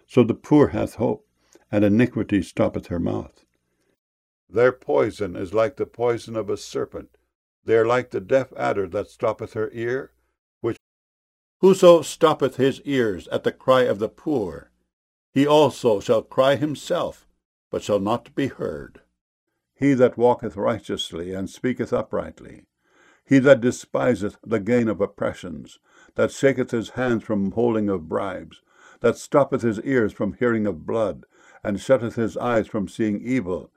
So the poor hath hope, and iniquity stoppeth her mouth. Their poison is like the poison of a serpent. They are like the deaf adder that stoppeth her ear, which whoso stoppeth his ears at the cry of the poor, he also shall cry himself, but shall not be heard. He that walketh righteously and speaketh uprightly, he that despiseth the gain of oppressions, that shaketh his hands from holding of bribes, that stoppeth his ears from hearing of blood, and shutteth his eyes from seeing evil,